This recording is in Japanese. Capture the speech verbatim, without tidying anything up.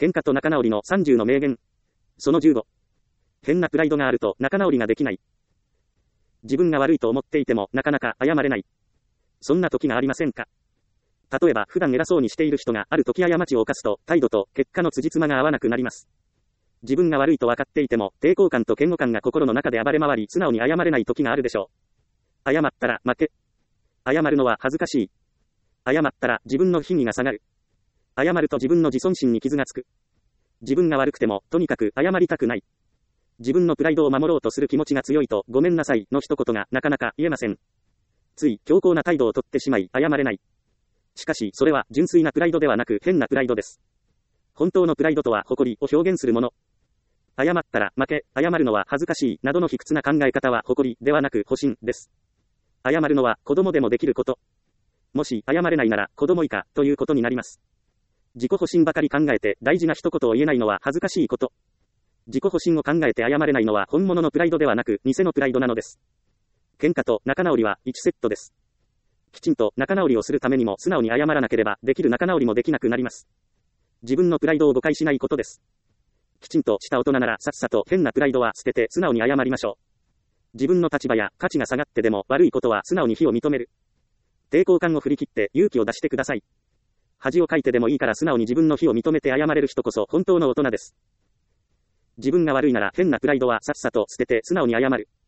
喧嘩と仲直りのさんじゅうの名言。そのじゅうご。変なプライドがあると仲直りができない。自分が悪いと思っていてもなかなか謝れない。そんな時がありませんか？例えば普段偉そうにしている人がある時過ちを犯すと態度と結果の辻褄が合わなくなります。自分が悪いと分かっていても抵抗感と嫌悪感が心の中で暴れ回り素直に謝れない時があるでしょう。謝ったら負け。謝るのは恥ずかしい。謝ったら自分の品位が下がる。謝ると自分の自尊心に傷がつく。自分が悪くてもとにかく謝りたくない。自分のプライドを守ろうとする気持ちが強いとごめんなさいの一言がなかなか言えません。つい強硬な態度をとってしまい謝れない。しかしそれは純粋なプライドではなく変なプライドです。本当のプライドとは誇りを表現するもの。謝ったら負け、謝るのは恥ずかしいなどの卑屈な考え方は誇りではなく保身です。謝るのは子供でもできること。もし謝れないなら子供以下ということになります。自己保身ばかり考えて大事な一言を言えないのは恥ずかしいこと。自己保身を考えて謝れないのは本物のプライドではなく偽のプライドなのです。喧嘩と仲直りはいちセットです。きちんと仲直りをするためにも素直に謝らなければできる仲直りもできなくなります。自分のプライドを誤解しないことです。きちんとした大人ならさっさと変なプライドは捨てて素直に謝りましょう。自分の立場や価値が下がってでも悪いことは素直に非を認める。抵抗感を振り切って勇気を出してください。恥をかいてでもいいから素直に自分の非を認めて謝れる人こそ本当の大人です。自分が悪いなら変なプライドはさっさと捨てて素直に謝る。